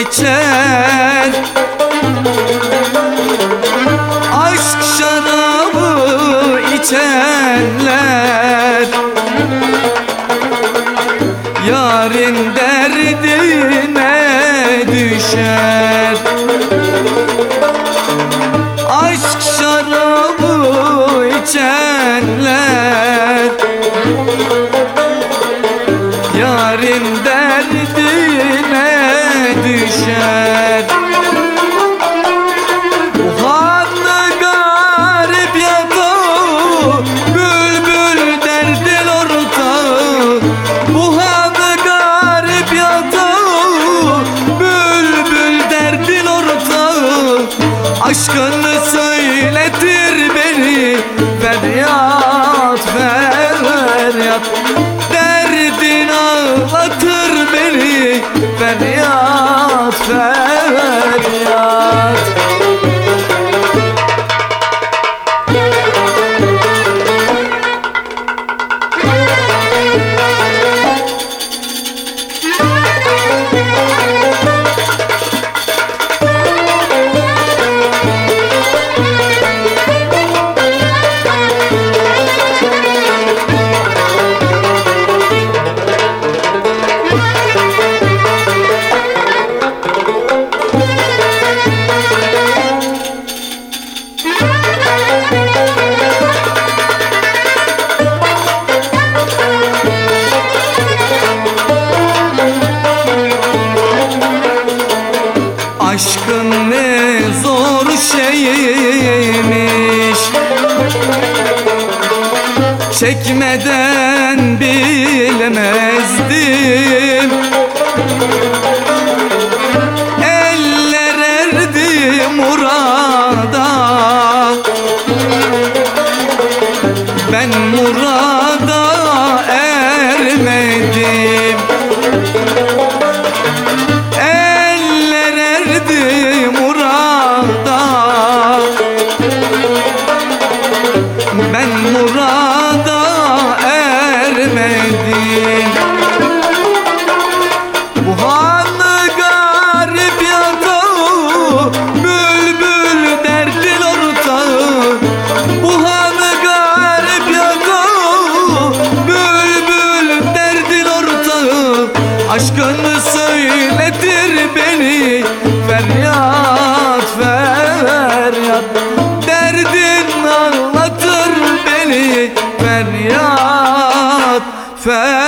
içer, aşk şarabı içenler yarın derdine düşer. Aşk şarabı içenler yarın derdine düşer. Bu hanlı garip yatağı, bülbül derdin ortağı. Bu hanlı garip yatağı, bülbül derdin ortağı. Aşkını söyletir beni, feryat feryat. Derdin ağlatır beni, feryat feryat. Aşkın ne zor şeymiş, çekmeden bilmezdim. Eller erdi murada, ben murada ermedim. Ben murada ermedim. Bu hanlı garip yatağı, bülbül derdin ortağı. Bu hanlı garip yatağı, bülbül derdin ortağı. Aşkını söyletir beni, feryat feryat. Derdin ağlatır beni, feryat feryat.